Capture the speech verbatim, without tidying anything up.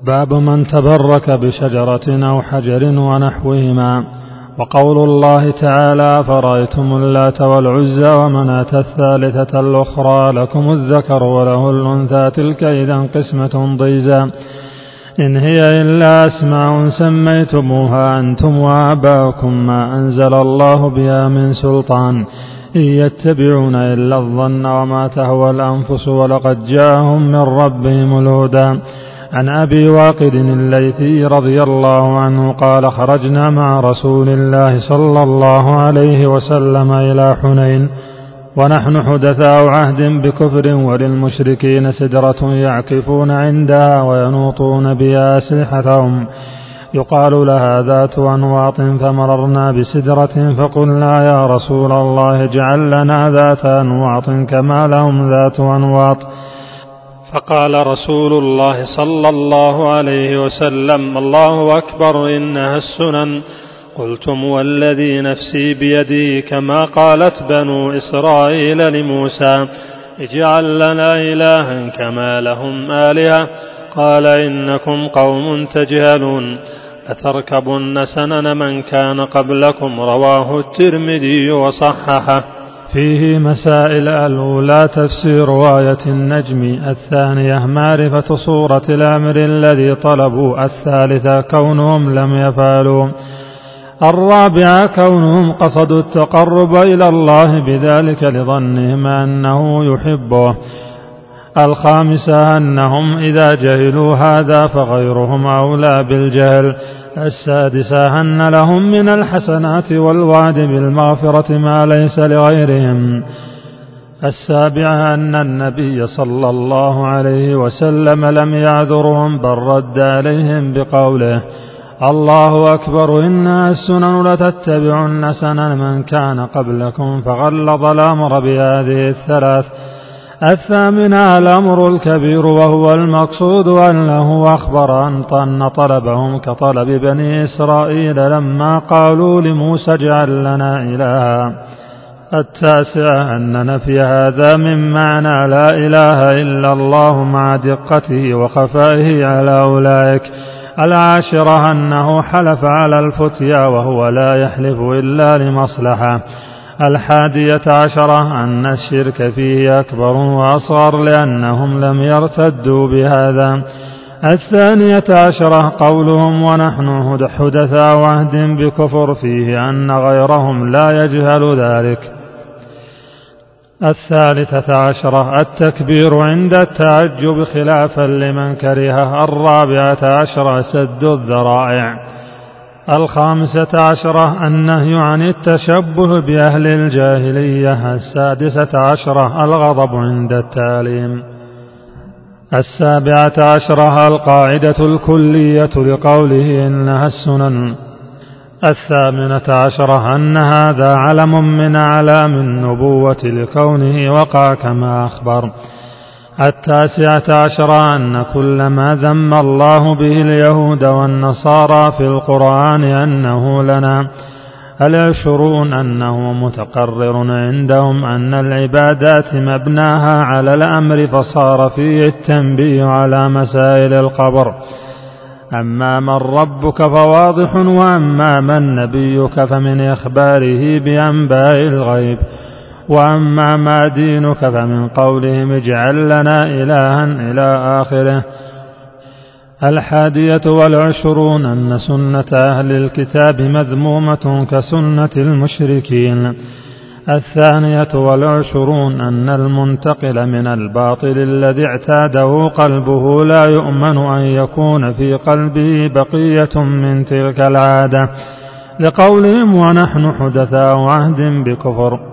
باب من تبرك بشجرة أو حجر ونحوهما. وقول الله تعالى: فرأيتم اللات والعزى ومناة الثالثة الأخرى لكم الذكر وله الأنثى تلك إذا قسمة ضيزى إن هي إلا أسماء سميتموها أنتم وآباؤكم ما أنزل الله بها من سلطان إن يتبعون إلا الظن وما تهوى الأنفس ولقد جاءهم من ربهم الهدى. عن أبي واقد الليثي رضي الله عنه قال: خرجنا مع رسول الله صلى الله عليه وسلم إلى حنين ونحن حدثاء عهد بكفر وللمشركين سدرة يعكفون عندها وينوطون بها أسلحتهم يقال لها ذات أنواط، فمررنا بسدرة فقلنا: يا رسول الله اجعل لنا ذات أنواط كما لهم ذات أنواط. فقال رسول الله صلى الله عليه وسلم: الله أكبر إنها السنن. قلتم: والذي نفسي بيدي كما قالت بنو إسرائيل لموسى اجعل لنا إلها كما لهم آلهة. قال: إنكم قوم تجهلون لتركبن سنن من كان قبلكم. رواه الترمذي وصححه. فيه مسائل: الأولى تفسير آية النجم، الثانية معرفة صورة الأمر الذي طلبوا، الثالثة كونهم لم يفعلوا، الرابعة كونهم قصدوا التقرب إلى الله بذلك لظنهم أنه يحبه، الخامسة أنهم إذا جهلوا هذا فغيرهم أولى بالجهل، السادسة أن لهم من الحسنات والوعد بالمغفرة ما ليس لغيرهم، السابعة أن النبي صلى الله عليه وسلم لم يعذرهم بل رد عليهم بقوله: الله أكبر إنها السنن لتتبعن سنن من كان قبلكم، فغلظ الأمر بهذه الثلاث. الثامنة الأمر الكبير وهو المقصود أنه أخبر أن طلبهم كطلب بني إسرائيل لما قالوا لموسى اجعل لنا إلها. التاسعة أن نفي هذا من معنى لا إله إلا الله مع دقته وخفائه على أولئك. العاشرة أنه حلف على الفتيا وهو لا يحلف إلا لمصلحة. الحادية عشرة أن الشرك فيه أكبر وأصغر لأنهم لم يرتدوا بهذا. الثانية عشرة قولهم ونحن حدثاء عهد بكفر فيه أن غيرهم لا يجهل ذلك. الثالثة عشرة التكبير عند التعجب خلافا لمن كرهه. الرابعة عشرة سد الذرائع. الخامسة عشرة النهي عن التشبه بأهل الجاهلية. السادسة عشرة الغضب عند التعليم. السابعة عشرة القاعدة الكلية لقوله إنها السنن. الثامنة عشرة أن هذا علم من أعلام النبوة لكونه وقع كما أخبر. التاسعة عشرة أن كل ما ذم الله به اليهود والنصارى في القرآن أنه لنا. العشرون أنه متقرر عندهم أن العبادات مبناها على الأمر فصار فيه التنبيه على مسائل القبر. أما من ربك فواضح، وأما من نبيك فمن إخباره بأنباء الغيب، وأما ما دينك فمن قولهم اجعل لنا إلها إلى آخره. الحادية والعشرون أن سنة أهل الكتاب مذمومة كسنة المشركين. الثانية والعشرون أن المنتقل من الباطل الذي اعتاده قلبه لا يؤمن أن يكون في قلبه بقية من تلك العادة، لقولهم ونحن حدثاء عهد بكفر.